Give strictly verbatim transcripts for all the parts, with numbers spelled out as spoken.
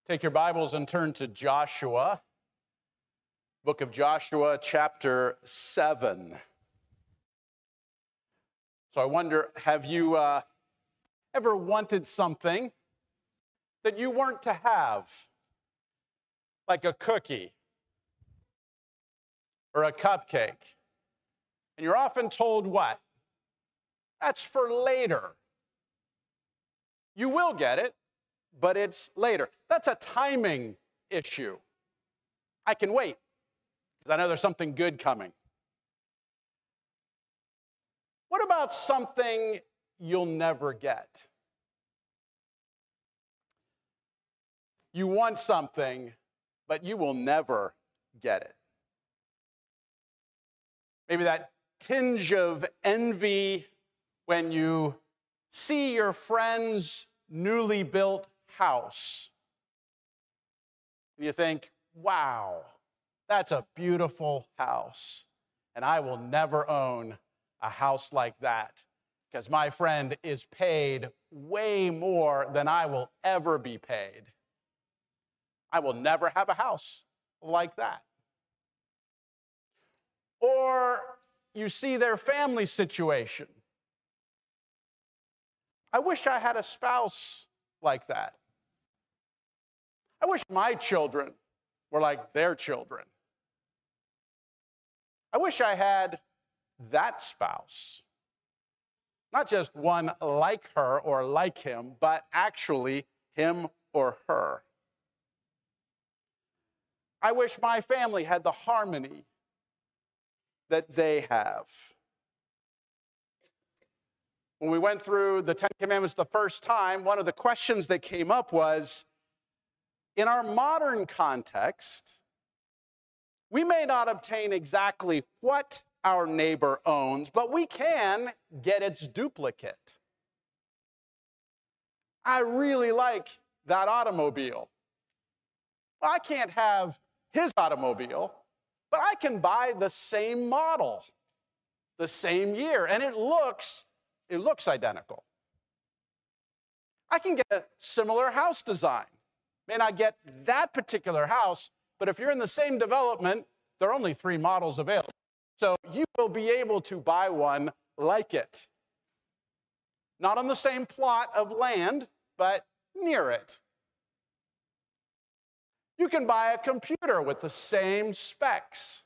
Take your Bibles and turn to Joshua, book of Joshua, chapter seven. So I wonder, have you uh, ever wanted something that you weren't to have? Like a cookie or a cupcake. And you're often told what? That's for later. You will get it, but it's later. That's a timing issue. I can wait, because I know there's something good coming. What about something you'll never get? You want something, but you will never get it. Maybe that tinge of envy when you see your friend's newly built house. And you think, wow, that's a beautiful house. And I will never own a house like that because my friend is paid way more than I will ever be paid. I will never have a house like that. Or you see their family situation. I wish I had a spouse like that. I wish my children were like their children. I wish I had that spouse. Not just one like her or like him, but actually him or her. I wish my family had the harmony that they have. When we went through the Ten Commandments the first time, one of the questions that came up was, in our modern context, we may not obtain exactly what our neighbor owns, but we can get its duplicate. I really like that automobile. Well, I can't have his automobile, but I can buy the same model, the same year, and it looks, it looks identical. I can get a similar house design. May not get that particular house, but if you're in the same development, there are only three models available. So you will be able to buy one like it. Not on the same plot of land, but near it. You can buy a computer with the same specs.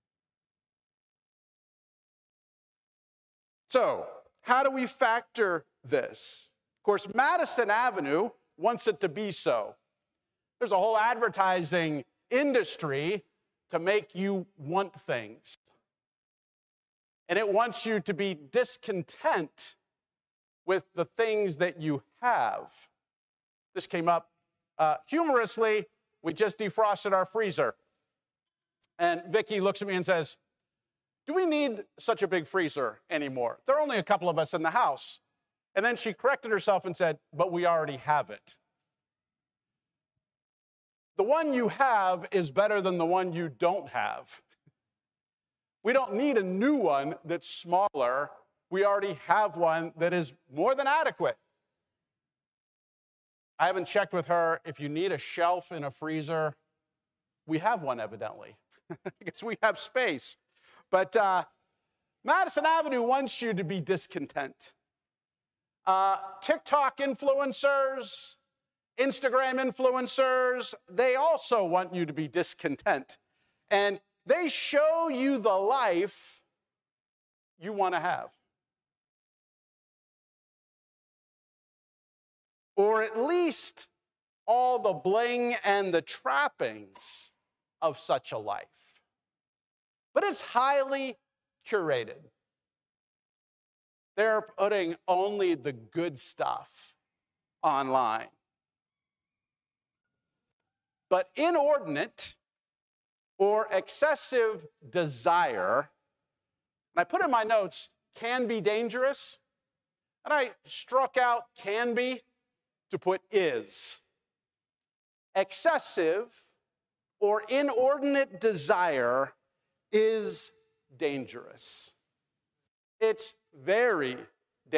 So, how do we factor this? Of course, Madison Avenue wants it to be so. There's a whole advertising industry to make you want things. And it wants you to be discontent with the things that you have. This came up uh, humorously. We just defrosted our freezer. And Vicki looks at me and says, do we need such a big freezer anymore? There are only a couple of us in the house. And then she corrected herself and said, but we already have it. The one you have is better than the one you don't have. We don't need a new one that's smaller. We already have one that is more than adequate. I haven't checked with her. If you need a shelf in a freezer, we have one, evidently, because we have space. But uh, Madison Avenue wants you to be discontent. Uh, TikTok influencers, Instagram influencers, they also want you to be discontent. And they show you the life you want to have. Or at least all the bling and the trappings of such a life. But it's highly curated. They're putting only the good stuff online. But inordinate or excessive desire, and I put in my notes, can be dangerous, and I struck out can be to put is. Excessive or inordinate desire is dangerous. It's very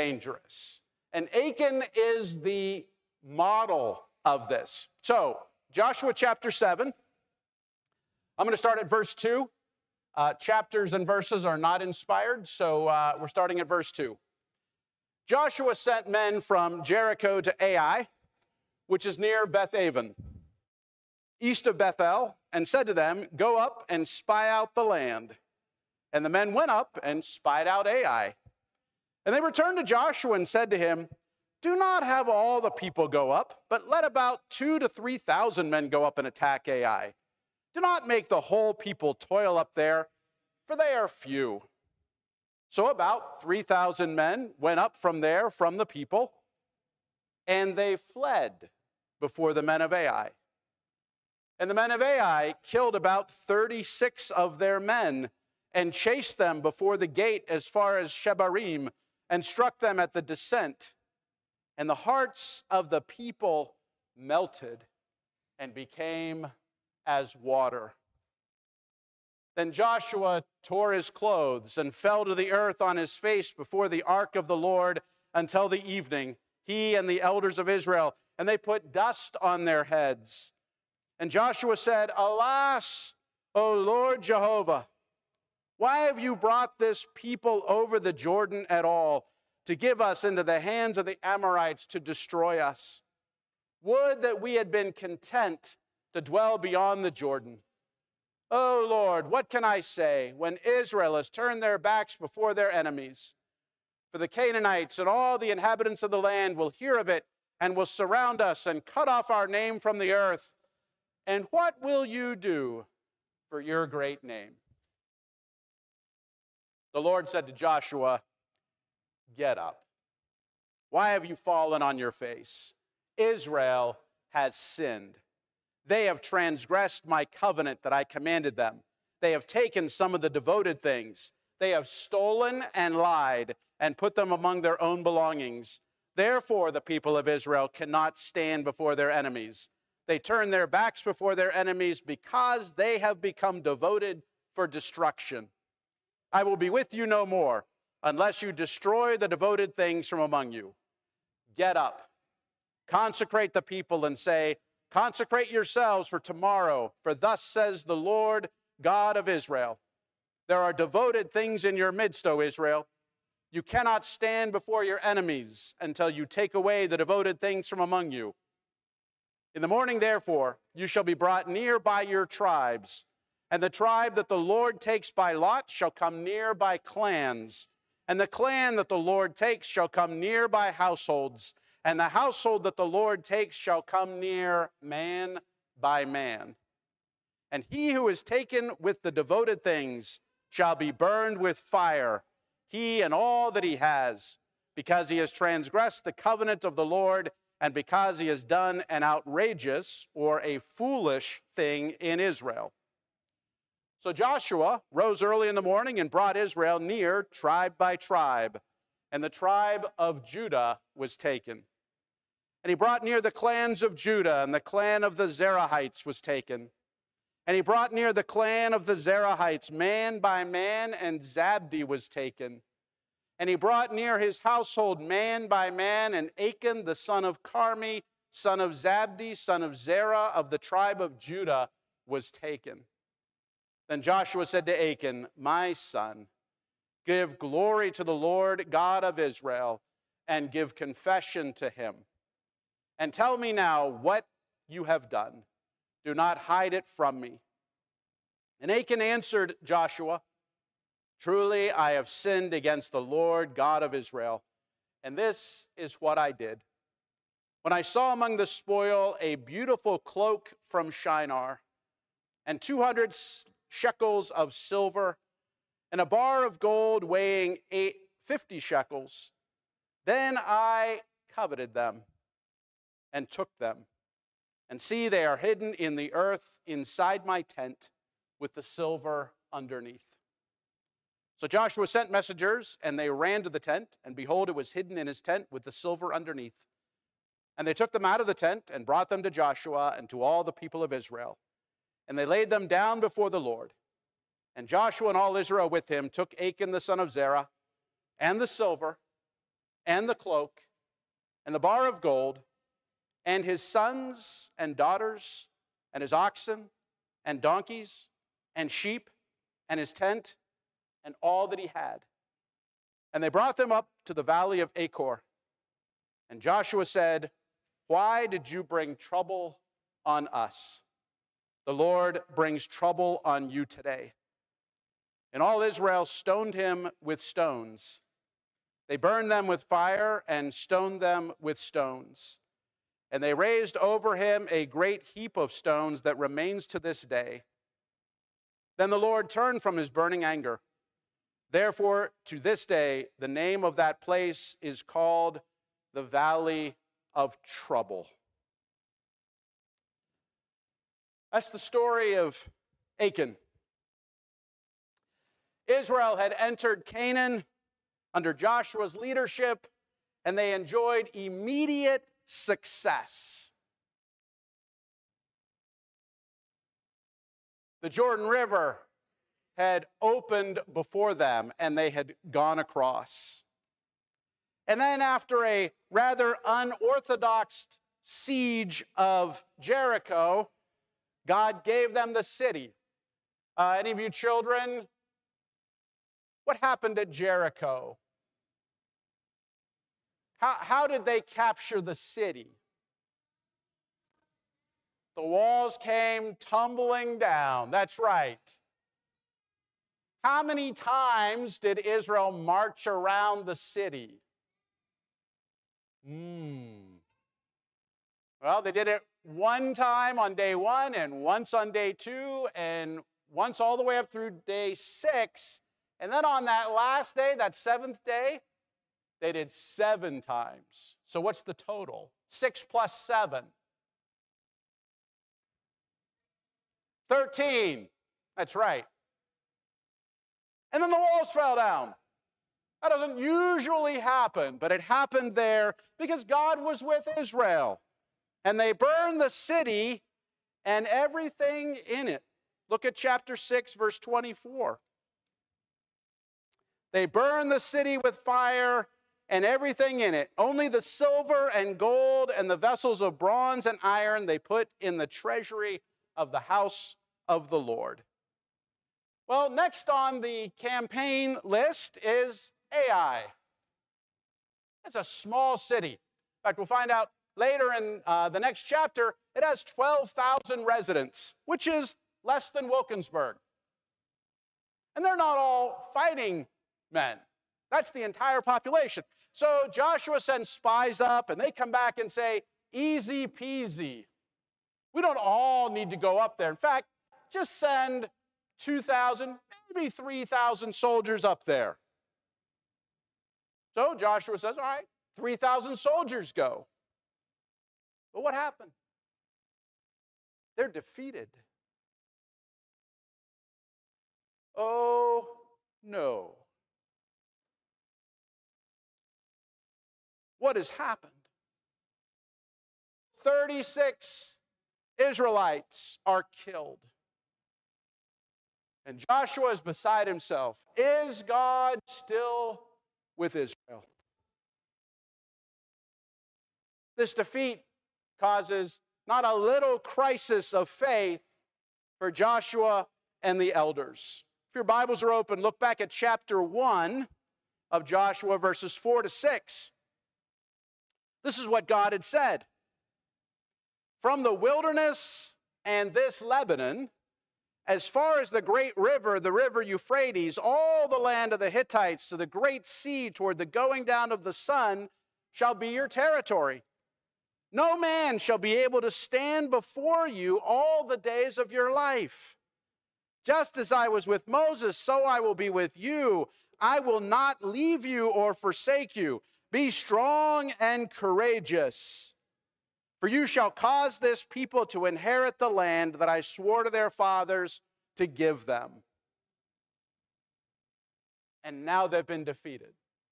dangerous. And Achan is the model of this. So, Joshua chapter seven. I'm going to start at verse two. Uh, chapters and verses are not inspired, so uh, we're starting at verse two. Joshua sent men from Jericho to Ai, which is near Beth-aven, east of Bethel, and said to them, "Go up and spy out the land." And the men went up and spied out Ai. And they returned to Joshua and said to him, "Do not have all the people go up, but let about two to three thousand men go up and attack Ai. Do not make the whole people toil up there, for they are few." So about three thousand men went up from there from the people, and they fled before the men of Ai. And the men of Ai killed about thirty-six of their men and chased them before the gate as far as Shebarim and struck them at the descent. And the hearts of the people melted and became as water. Then Joshua tore his clothes and fell to the earth on his face before the ark of the Lord until the evening, he and the elders of Israel, and they put dust on their heads. And Joshua said, "Alas, O Lord Jehovah, why have you brought this people over the Jordan at all, to give us into the hands of the Amorites to destroy us? Would that we had been content to dwell beyond the Jordan. O Lord, what can I say when Israel has turned their backs before their enemies? For the Canaanites and all the inhabitants of the land will hear of it and will surround us and cut off our name from the earth. And what will you do for your great name?" The Lord said to Joshua, "Get up. Why have you fallen on your face? Israel has sinned. They have transgressed my covenant that I commanded them. They have taken some of the devoted things. They have stolen and lied and put them among their own belongings. Therefore, the people of Israel cannot stand before their enemies. They turn their backs before their enemies because they have become devoted for destruction. I will be with you no more unless you destroy the devoted things from among you. Get up, consecrate the people and say, 'Consecrate yourselves for tomorrow, for thus says the Lord God of Israel. There are devoted things in your midst, O Israel. You cannot stand before your enemies until you take away the devoted things from among you. In the morning, therefore, you shall be brought near by your tribes, and the tribe that the Lord takes by lot shall come near by clans, and the clan that the Lord takes shall come near by households, and the household that the Lord takes shall come near man by man. And he who is taken with the devoted things shall be burned with fire, he and all that he has, because he has transgressed the covenant of the Lord, and because he has done an outrageous or a foolish thing in Israel." So Joshua rose early in the morning and brought Israel near tribe by tribe, and the tribe of Judah was taken. And he brought near the clans of Judah, and the clan of the Zerahites was taken. And he brought near the clan of the Zerahites man by man, and Zabdi was taken. And he brought near his household man by man, and Achan the son of Carmi, son of Zabdi, son of Zerah of the tribe of Judah was taken. Then Joshua said to Achan, "My son, give glory to the Lord God of Israel, and give confession to him. And tell me now what you have done. Do not hide it from me." And Achan answered Joshua, "Truly I have sinned against the Lord God of Israel, and this is what I did. When I saw among the spoil a beautiful cloak from Shinar, and two hundred shekels of silver, and a bar of gold weighing eight, fifty shekels, then I coveted them and took them. And see, they are hidden in the earth inside my tent with the silver underneath." So Joshua sent messengers, and they ran to the tent, and behold, it was hidden in his tent with the silver underneath. And they took them out of the tent and brought them to Joshua and to all the people of Israel. And they laid them down before the Lord. And Joshua and all Israel with him took Achan the son of Zerah, and the silver, and the cloak, and the bar of gold, and his sons and daughters, and his oxen and donkeys and sheep and his tent and all that he had. And they brought them up to the valley of Achor. And Joshua said, "Why did you bring trouble on us? The Lord brings trouble on you today." And all Israel stoned him with stones. They burned them with fire and stoned them with stones. And they raised over him a great heap of stones that remains to this day. Then the Lord turned from his burning anger. Therefore, to this day, the name of that place is called the Valley of Trouble. That's the story of Achan. Israel had entered Canaan under Joshua's leadership, and they enjoyed immediate success. The Jordan River had opened before them, and they had gone across. And then after a rather unorthodox siege of Jericho, God gave them the city. Uh, any of you children, what happened at Jericho? How, how did they capture the city? The walls came tumbling down. That's right. How many times did Israel march around the city? Hmm. Well, they did it one time on day one, and once on day two, and once all the way up through day six. And then on that last day, that seventh day, they did seven times. So what's the total? Six plus seven. Thirteen. That's right. And then the walls fell down. That doesn't usually happen, but it happened there because God was with Israel. And they burned the city and everything in it. Look at chapter six, verse twenty-four. They burned the city with fire and everything in it. Only the silver and gold and the vessels of bronze and iron they put in the treasury of the house of the Lord. Well, next on the campaign list is Ai. It's a small city. In fact, we'll find out later in uh, the next chapter, it has twelve thousand residents, which is less than Wilkinsburg. And they're not all fighting men. That's the entire population. So Joshua sends spies up, and they come back and say, easy peasy. We don't all need to go up there. In fact, just send two thousand, maybe three thousand soldiers up there. So Joshua says, all right, three thousand soldiers go. But what happened? They're defeated. Oh, no. What has happened? thirty-six Israelites are killed. And Joshua is beside himself. Is God still with Israel? This defeat causes not a little crisis of faith for Joshua and the elders. If your Bibles are open, look back at chapter one of Joshua, verses four to six. This is what God had said. From the wilderness and this Lebanon, as far as the great river, the river Euphrates, all the land of the Hittites to the great sea toward the going down of the sun shall be your territory. No man shall be able to stand before you all the days of your life. Just as I was with Moses, so I will be with you. I will not leave you or forsake you. Be strong and courageous, for you shall cause this people to inherit the land that I swore to their fathers to give them. And now they've been defeated.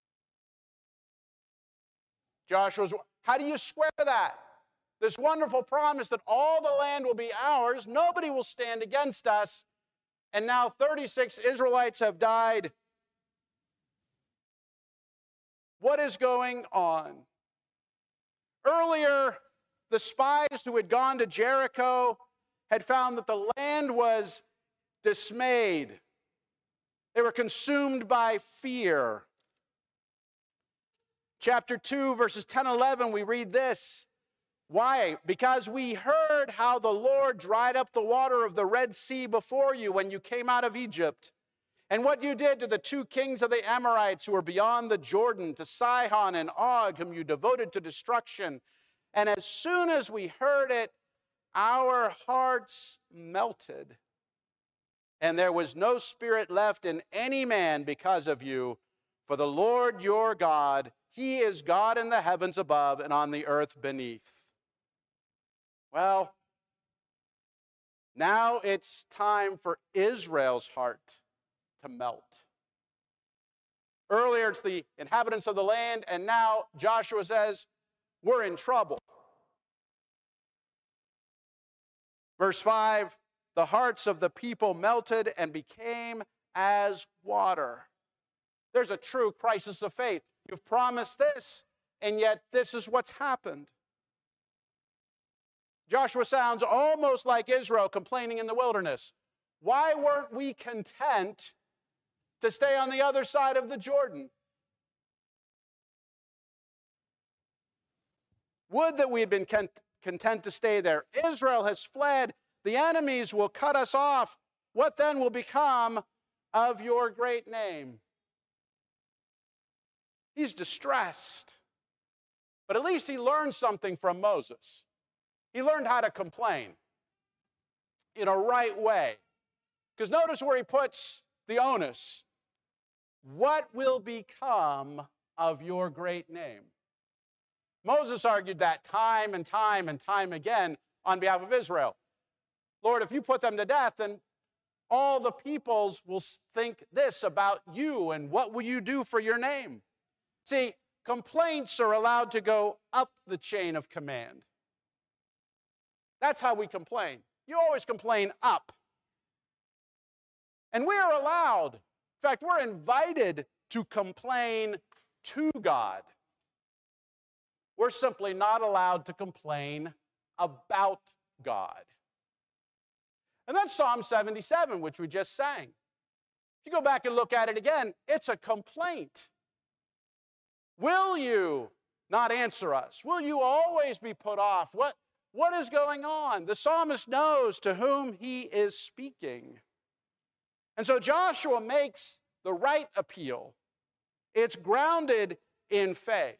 Joshua's, how do you square that? This wonderful promise that all the land will be ours, nobody will stand against us, and now thirty-six Israelites have died. What is going on? Earlier, the spies who had gone to Jericho had found that the land was dismayed. They were consumed by fear. Chapter two, verses ten and eleven, we read this. Why? Because we heard how the Lord dried up the water of the Red Sea before you when you came out of Egypt, and what you did to the two kings of the Amorites who were beyond the Jordan, to Sihon and Og, whom you devoted to destruction. And as soon as we heard it, our hearts melted, and there was no spirit left in any man because of you. For the Lord your God, he is God in the heavens above and on the earth beneath. Well, now it's time for Israel's heart to melt. Earlier, it's the inhabitants of the land, and now Joshua says, we're in trouble. Verse five, the hearts of the people melted and became as water. There's a true crisis of faith. You've promised this, and yet this is what's happened. Joshua sounds almost like Israel complaining in the wilderness. Why weren't we content to stay on the other side of the Jordan? Would that we had been content to stay there. Israel has fled. The enemies will cut us off. What then will become of your great name? He's distressed. But at least he learned something from Moses. He learned how to complain in a right way. Because notice where he puts the onus. What will become of your great name? Moses argued that time and time and time again on behalf of Israel. Lord, if you put them to death, then all the peoples will think this about you, and what will you do for your name? See, complaints are allowed to go up the chain of command. That's how we complain. You always complain up. And we are allowed, in fact, we're invited to complain to God. We're simply not allowed to complain about God. And that's Psalm seventy-seven, which we just sang. If you go back and look at it again, it's a complaint. Will you not answer us? Will you always be put off? What, what is going on? The psalmist knows to whom he is speaking. And so Joshua makes the right appeal. It's grounded in faith.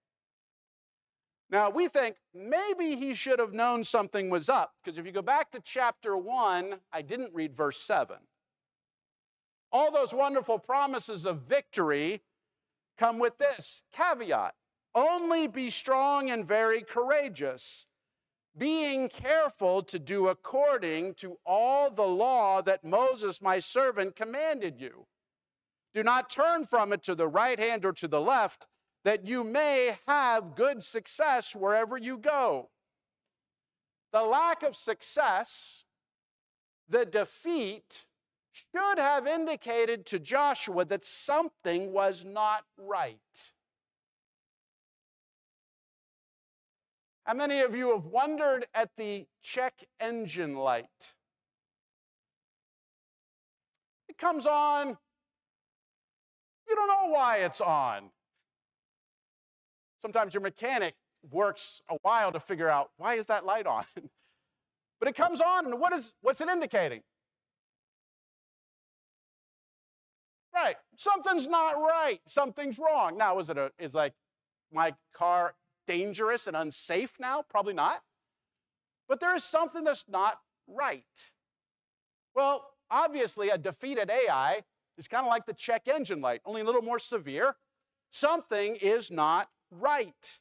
Now, we think maybe he should have known something was up, because if you go back to chapter one, I didn't read verse seven. All those wonderful promises of victory come with this caveat. Only be strong and very courageous, being careful to do according to all the law that Moses, my servant, commanded you. Do not turn from it to the right hand or to the left, that you may have good success wherever you go. The lack of success, the defeat, should have indicated to Joshua that something was not right. How many of you have wondered at the check engine light? It comes on. You don't know why it's on. Sometimes your mechanic works a while to figure out, why is that light on? But it comes on, and what is, what's it indicating? Right, something's not right, something's wrong. Now, is it a, is like my car dangerous and unsafe now? Probably not. But there is something that's not right. Well, obviously, a defeated A I is kind of like the check engine light, only a little more severe. Something is not right.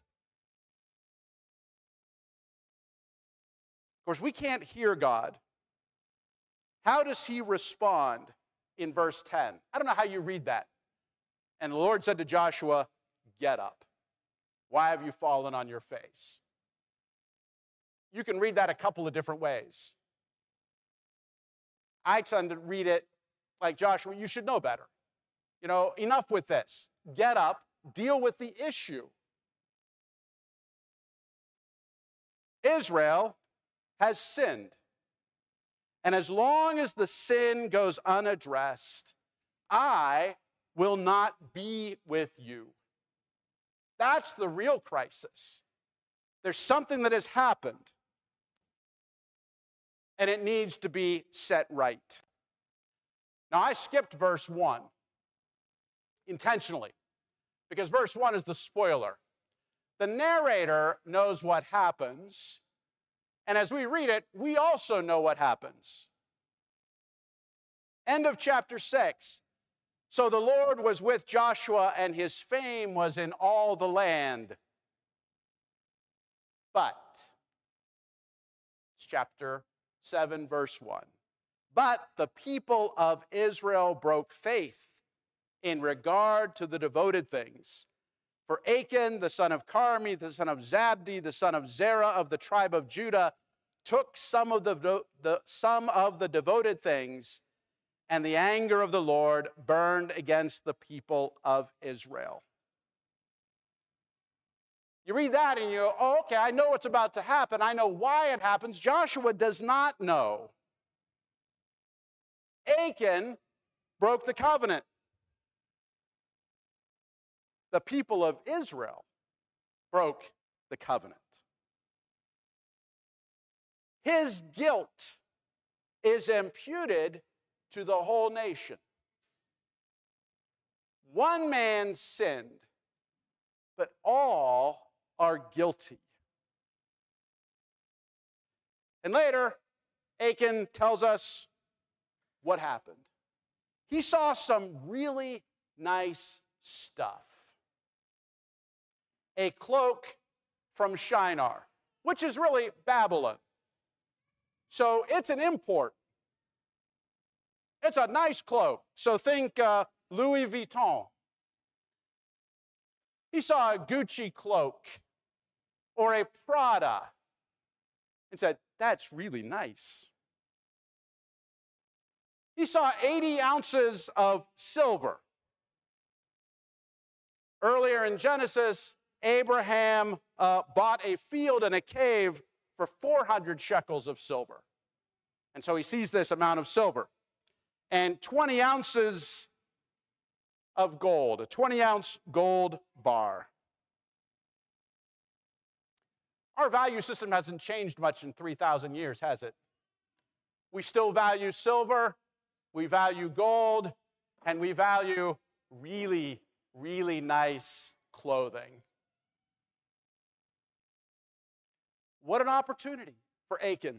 Of course, we can't hear God. How does he respond in verse ten? I don't know how you read that. And the Lord said to Joshua, get up. Why have you fallen on your face? You can read that a couple of different ways. I tend to read it like, Joshua, you should know better. You know, enough with this. Get up, deal with the issue. Israel has sinned. And as long as the sin goes unaddressed, I will not be with you. That's the real crisis. There's something that has happened, and it needs to be set right. Now, I skipped verse one intentionally, because verse one is the spoiler. The narrator knows what happens, and as we read it, we also know what happens. End of chapter six. So the Lord was with Joshua, and his fame was in all the land. But, it's chapter seven, verse one. But the people of Israel broke faith in regard to the devoted things. For Achan, the son of Carmi, the son of Zabdi, the son of Zerah of the tribe of Judah, took some of the, the, some of the devoted things, and the anger of the Lord burned against the people of Israel. You read that and you go, oh, okay, I know what's about to happen. I know why it happens. Joshua does not know. Achan broke the covenant. The people of Israel broke the covenant. His guilt is imputed to the whole nation. One man sinned, but all are guilty. And later, Achan tells us what happened. He saw some really nice stuff. A cloak from Shinar, which is really Babylon. So it's an import. It's a nice cloak. So think uh, Louis Vuitton. He saw a Gucci cloak or a Prada and said, that's really nice. He saw eighty ounces of silver. Earlier in Genesis, Abraham uh, bought a field and a cave for four hundred shekels of silver. And so he sees this amount of silver. And twenty ounces of gold, a twenty ounce gold bar. Our value system hasn't changed much in three thousand years, has it? We still value silver, we value gold, and we value really, really nice clothing. What an opportunity for Achan.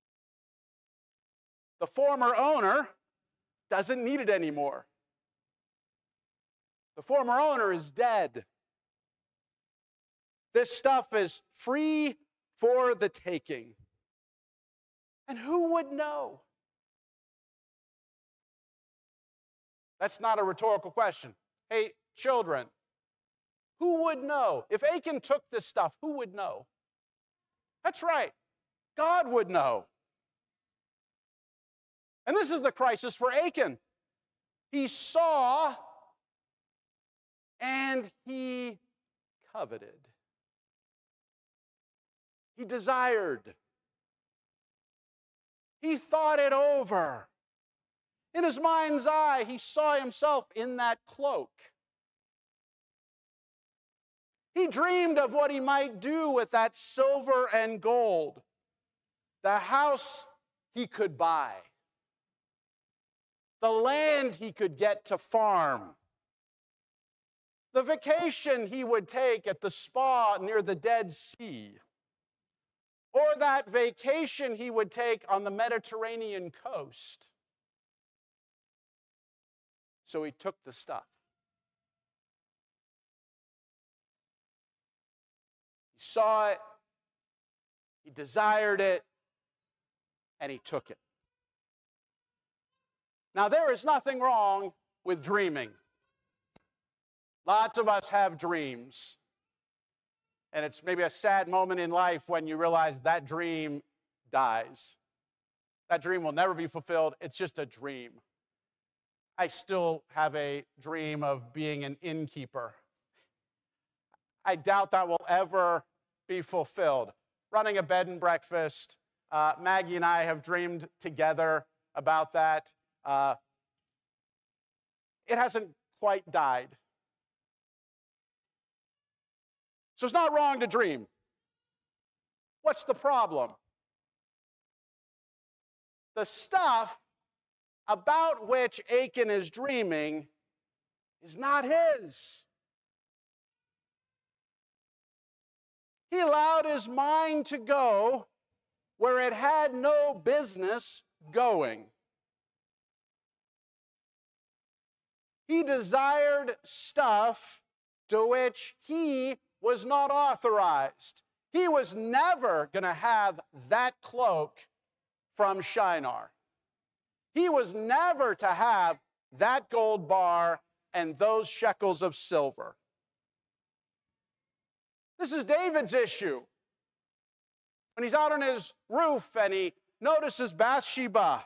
The former owner doesn't need it anymore. The former owner is dead. This stuff is free for the taking. And who would know? That's not a rhetorical question. Hey, children, who would know? If Achan took this stuff, who would know? That's right. God would know. And this is the crisis for Achan. He saw and he coveted. He desired. He thought it over. In his mind's eye, he saw himself in that cloak. He dreamed of what he might do with that silver and gold, the house he could buy, the land he could get to farm, the vacation he would take at the spa near the Dead Sea, or that vacation he would take on the Mediterranean coast. So he took the stuff. He saw it, he desired it, and he took it. Now, there is nothing wrong with dreaming. Lots of us have dreams. And it's maybe a sad moment in life when you realize that dream dies. That dream will never be fulfilled. It's just a dream. I still have a dream of being an innkeeper. I doubt that will ever be fulfilled. Running a bed and breakfast, Uh, Maggie and I have dreamed together about that. Uh, it hasn't quite died. So it's not wrong to dream. What's the problem? The stuff about which Achan is dreaming is not his. He allowed his mind to go where it had no business going. He desired stuff to which he was not authorized. He was never going to have that cloak from Shinar. He was never to have that gold bar and those shekels of silver. This is David's issue. When he's out on his roof and he notices Bathsheba.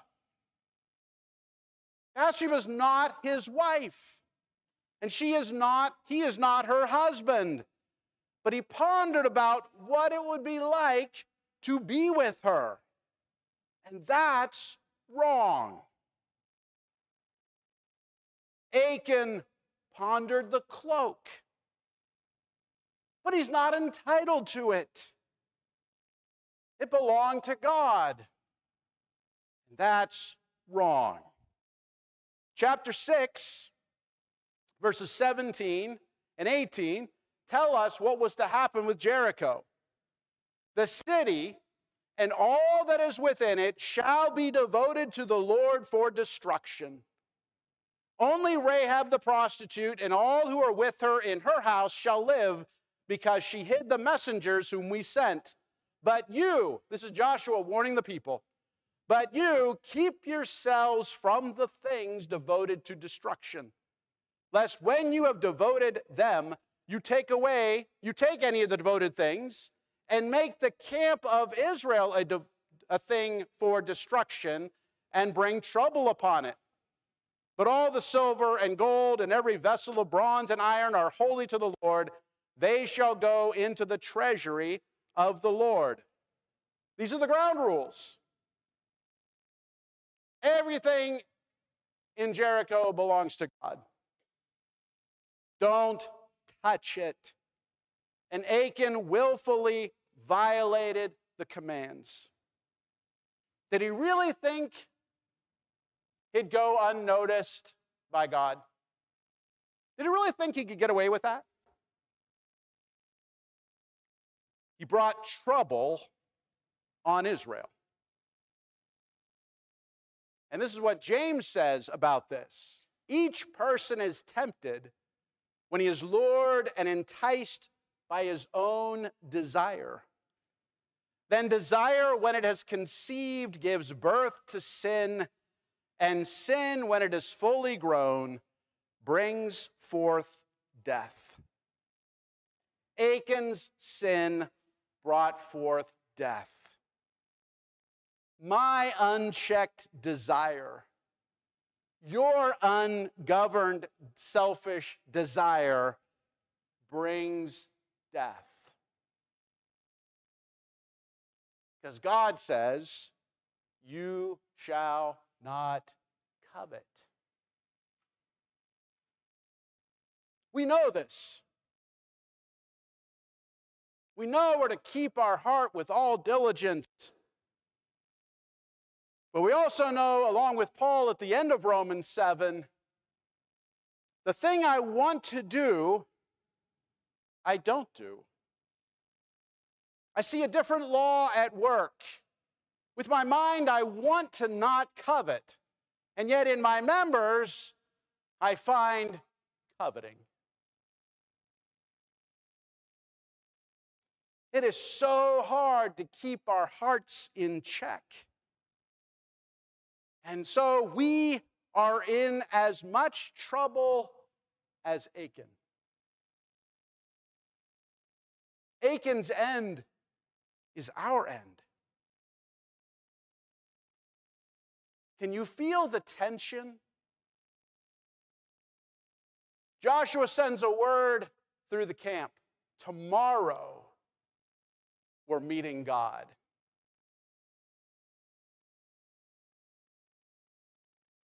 Bathsheba's not his wife, and she is not, he is not her husband. But he pondered about what it would be like to be with her. And that's wrong. Achan pondered the cloak, but he's not entitled to it. It belonged to God. And that's wrong. Chapter six, verses seventeen and eighteen tell us what was to happen with Jericho. The city and all that is within it shall be devoted to the Lord for destruction. Only Rahab the prostitute and all who are with her in her house shall live, because she hid the messengers whom we sent. But you, this is Joshua warning the people, but you keep yourselves from the things devoted to destruction, lest when you have devoted them, you take away, you take any of the devoted things and make the camp of Israel a, de- a thing for destruction and bring trouble upon it. But all the silver and gold and every vessel of bronze and iron are holy to the Lord. They shall go into the treasury of the Lord. These are the ground rules. Everything in Jericho belongs to God. Don't touch it. And Achan willfully violated the commands. Did he really think he'd go unnoticed by God? Did he really think he could get away with that? He brought trouble on Israel. And this is what James says about this. Each person is tempted when he is lured and enticed by his own desire. Then desire, when it has conceived, gives birth to sin, and sin, when it is fully grown, brings forth death. Achan's sin brought forth death. My unchecked desire, your ungoverned, selfish desire brings death. Because God says, you shall not covet. We know this. We know we're to keep our heart with all diligence. But we also know, along with Paul at the end of Romans seven, the thing I want to do, I don't do. I see a different law at work. With my mind, I want to not covet. And yet in my members, I find coveting. It is so hard to keep our hearts in check. And so we are in as much trouble as Achan. Achan's end is our end. Can you feel the tension? Joshua sends a word through the camp. Tomorrow, we're meeting God.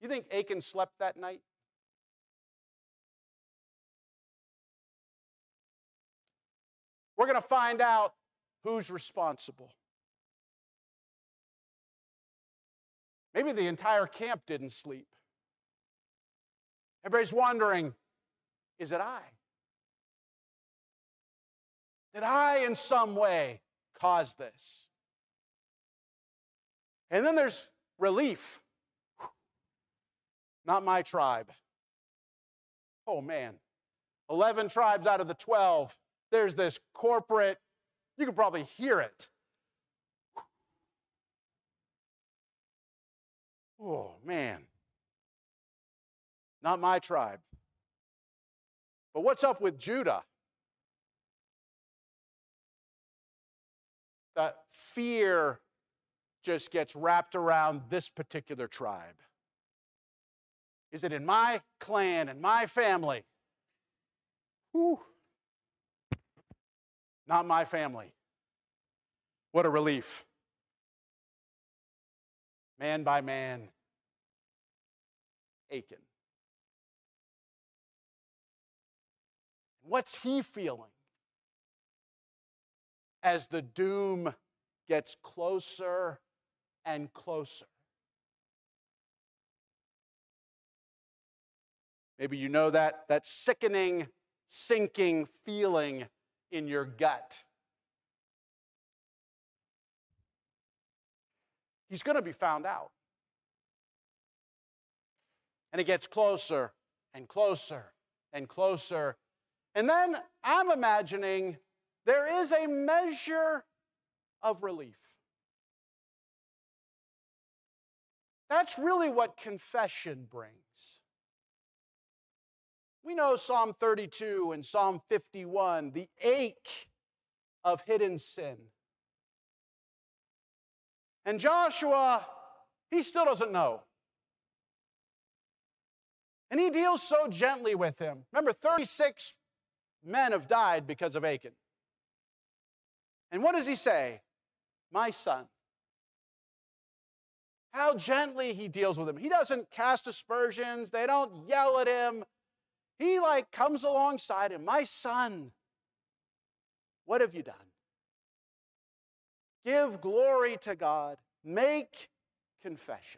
You think Achan slept that night? We're going to find out who's responsible. Maybe the entire camp didn't sleep. Everybody's wondering, is it I? Did I in some way cause this? And then there's relief. Not my tribe. Oh man, eleven tribes out of the twelve. There's this corporate, you can probably hear it. Oh man, not my tribe. But what's up with Judah? That fear just gets wrapped around this particular tribe. Is it in my clan and my family? Whew. Not my family. What a relief. Man by man, Achan. What's he feeling as the doom gets closer and closer? Maybe you know that, that sickening, sinking feeling in your gut. He's going to be found out. And it gets closer and closer and closer. And then I'm imagining there is a measure of relief. That's really what confession brings. We know Psalm thirty-two and Psalm fifty-one, the ache of hidden sin. And Joshua, he still doesn't know. And he deals so gently with him. Remember, thirty-six men have died because of Achan. And what does he say? My son. How gently he deals with him. He doesn't cast aspersions. They don't yell at him. He like comes alongside him. My son, what have you done? Give glory to God. Make confession.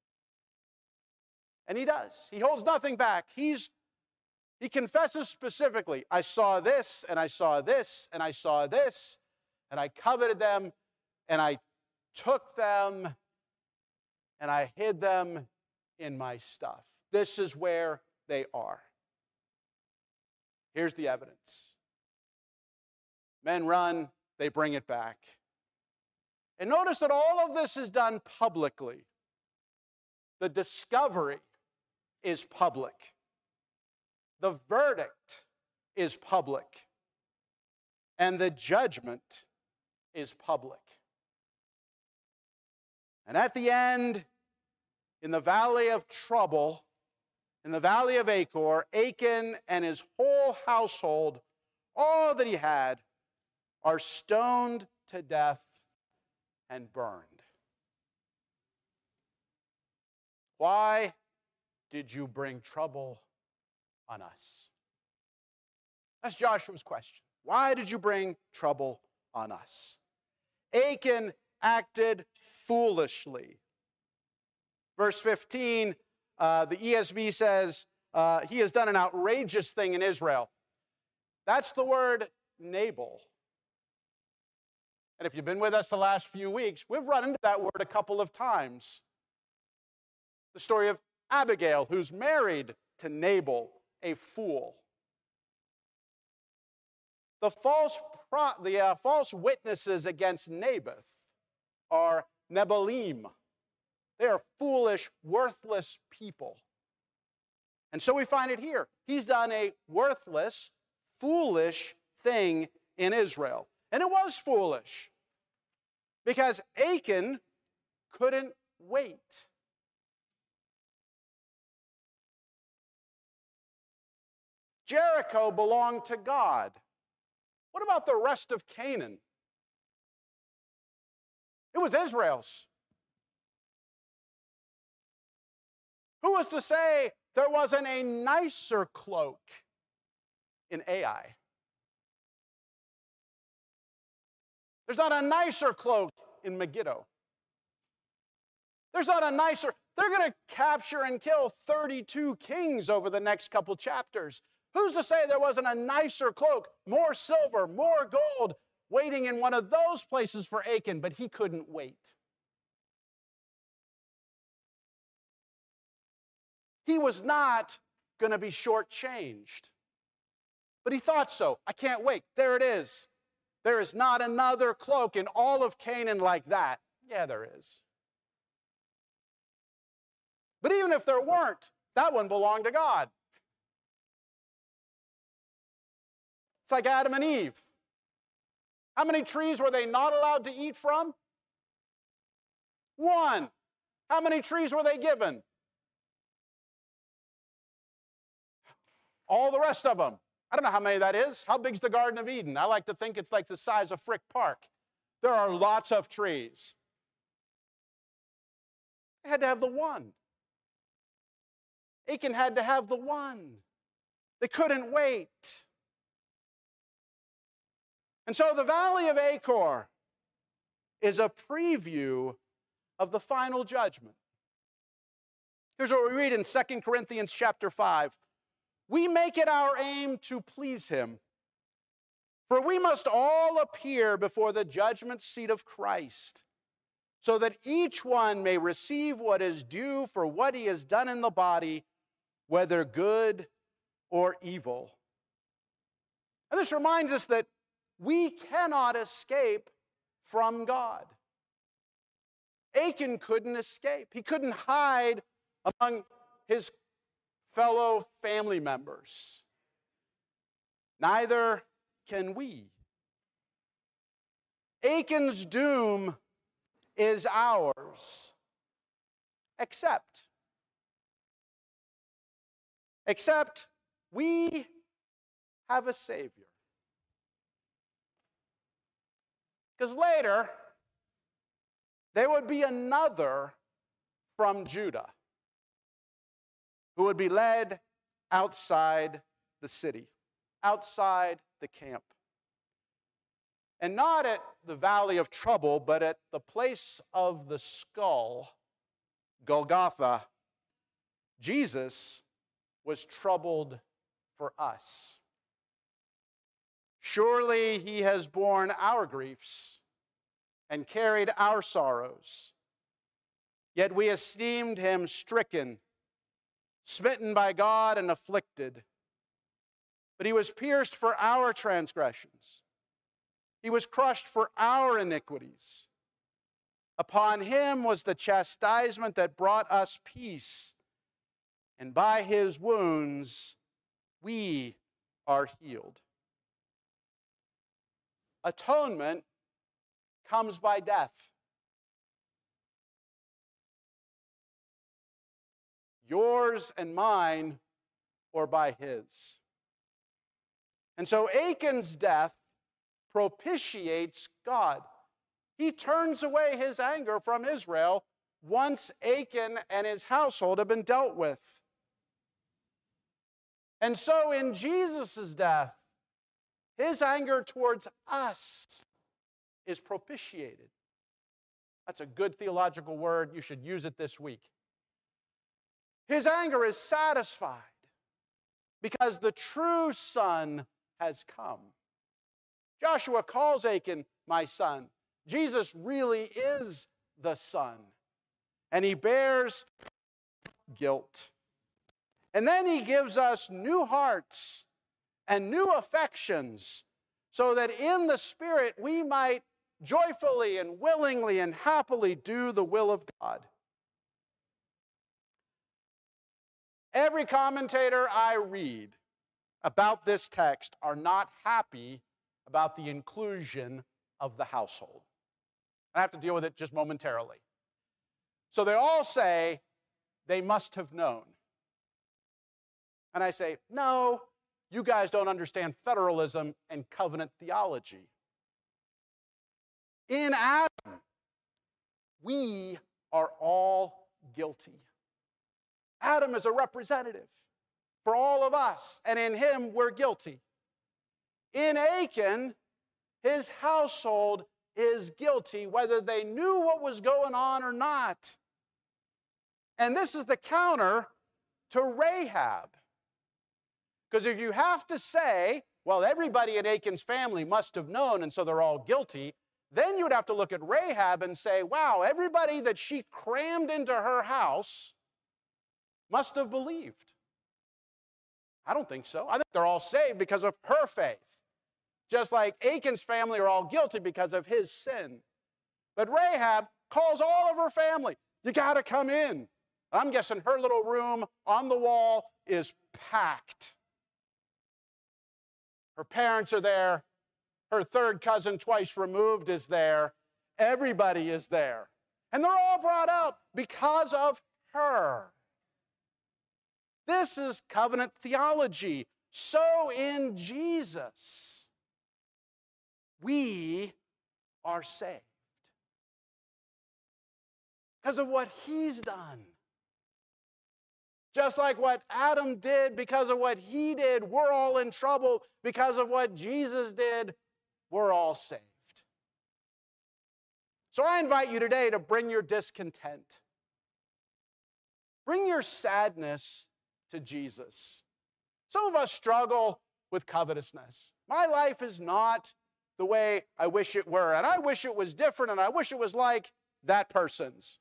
And he does. He holds nothing back. He's, he confesses specifically, I saw this, and I saw this, and I saw this, and I coveted them, and I took them, and I hid them in my stuff. This is where they are. Here's the evidence. Men run, they bring it back. And notice that all of this is done publicly. The discovery is public. The verdict is public. And the judgment is public. And at the end, in the valley of trouble, in the valley of Achor, Achan and his whole household, all that he had, are stoned to death and burned. Why did you bring trouble on us? That's Joshua's question. Why did you bring trouble on us? Achan acted foolishly. Verse fifteen, uh, the E S V says, uh, he has done an outrageous thing in Israel. That's the word Nabal. And if you've been with us the last few weeks, we've run into that word a couple of times. The story of Abigail, who's married to Nabal, a fool. The false, pro- the, uh, false witnesses against Naboth are Nebalim. They are foolish, worthless people. And so we find it here. He's done a worthless, foolish thing in Israel. And it was foolish because Achan couldn't wait. Jericho belonged to God. What about the rest of Canaan? It was Israel's. Who was to say there wasn't a nicer cloak in Ai? There's not a nicer cloak in Megiddo. There's not a nicer, they're going to capture and kill thirty-two kings over the next couple chapters. Who's to say there wasn't a nicer cloak, more silver, more gold, waiting in one of those places for Achan, but he couldn't wait. He was not going to be shortchanged, but he thought so. I can't wait. There it is. There is not another cloak in all of Canaan like that. Yeah, there is. But even if there weren't, that one belonged to God. It's like Adam and Eve. How many trees were they not allowed to eat from? One. How many trees were they given? All the rest of them. I don't know how many that is. How big's the Garden of Eden? I like to think it's like the size of Frick Park. There are lots of trees. They had to have the one. Achan had to have the one. They couldn't wait. And so the Valley of Achor is a preview of the final judgment. Here's what we read in Second Corinthians chapter five. We make it our aim to please him, for we must all appear before the judgment seat of Christ, so that each one may receive what is due for what he has done in the body, whether good or evil. And this reminds us that we cannot escape from God. Achan couldn't escape. He couldn't hide among his fellow family members. Neither can we. Achan's doom is ours, except, except we have a Savior. Because later, there would be another from Judah who would be led outside the city, outside the camp. And not at the valley of trouble, but at the place of the skull, Golgotha, Jesus was troubled for us. Surely he has borne our griefs and carried our sorrows. Yet we esteemed him stricken, smitten by God and afflicted. But he was pierced for our transgressions. He was crushed for our iniquities. Upon him was the chastisement that brought us peace, and by his wounds we are healed. Atonement comes by death. Yours and mine, or by his. And so Achan's death propitiates God. He turns away his anger from Israel once Achan and his household have been dealt with. And so in Jesus' death, his anger towards us is propitiated. That's a good theological word. You should use it this week. His anger is satisfied because the true Son has come. Joshua calls Achan my son. Jesus really is the Son, and he bears guilt. And then he gives us new hearts and new affections, so that in the Spirit we might joyfully and willingly and happily do the will of God. Every commentator I read about this text are not happy about the inclusion of the household. I have to deal with it just momentarily. So they all say they must have known. And I say, no, you guys don't understand federalism and covenant theology. In Adam, we are all guilty. Adam is a representative for all of us, and in him we're guilty. In Achan, his household is guilty, whether they knew what was going on or not. And this is the counter to Rahab. Because if you have to say, well, everybody in Achan's family must have known, and so they're all guilty, then you would have to look at Rahab and say, wow, everybody that she crammed into her house must have believed. I don't think so. I think they're all saved because of her faith. Just like Achan's family are all guilty because of his sin. But Rahab calls all of her family. You got to come in. I'm guessing her little room on the wall is packed. Her parents are there. Her third cousin, twice removed, is there. Everybody is there. And they're all brought out because of her. This is covenant theology. So in Jesus, we are saved because of what he's done. Just like what Adam did because of what he did, we're all in trouble. Because of what Jesus did, we're all saved. So I invite you today to bring your discontent. Bring your sadness to Jesus. Some of us struggle with covetousness. My life is not the way I wish it were, and I wish it was different, and I wish it was like that person's.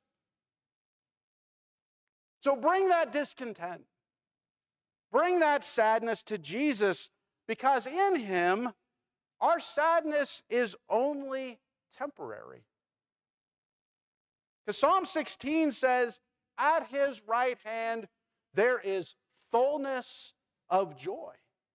So bring that discontent. Bring that sadness to Jesus, because in him, our sadness is only temporary. Because Psalm sixteen says, at his right hand, there is fullness of joy.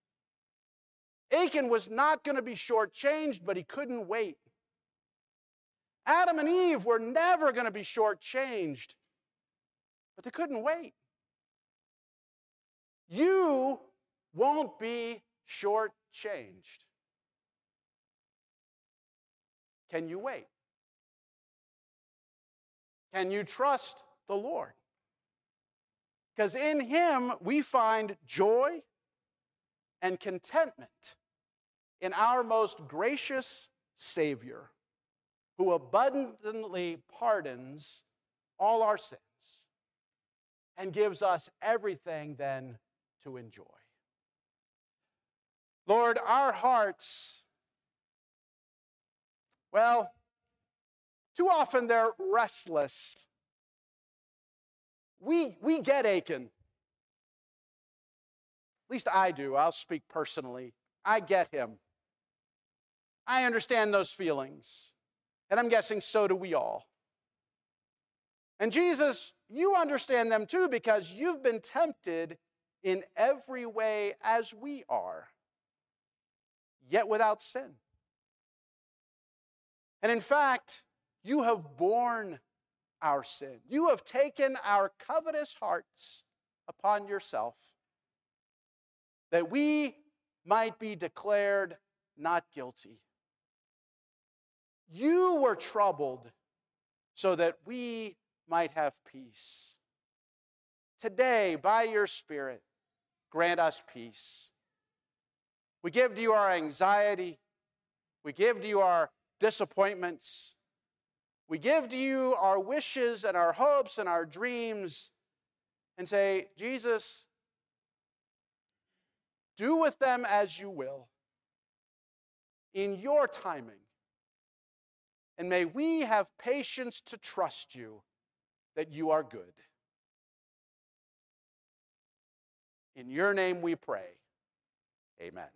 Achan was not going to be shortchanged, but he couldn't wait. Adam and Eve were never going to be shortchanged, but they couldn't wait. You won't be shortchanged. Can you wait? Can you trust the Lord? Because in him we find joy and contentment in our most gracious Savior, who abundantly pardons all our sins and gives us everything then to enjoy. Lord, our hearts, well, too often they're restless. We, we get Achan. At least I do. I'll speak personally. I get him. I understand those feelings. And I'm guessing so do we all. And Jesus, you understand them too, because you've been tempted in every way as we are, yet without sin. And in fact, you have borne our sin. You have taken our covetous hearts upon yourself, that we might be declared not guilty. You were troubled so that we might have peace. Today, by your Spirit, grant us peace. We give to you our anxiety. We give to you our disappointments. We give to you our wishes and our hopes and our dreams and say, Jesus, do with them as you will, in your timing. And may we have patience to trust you that you are good. In your name we pray. Amen.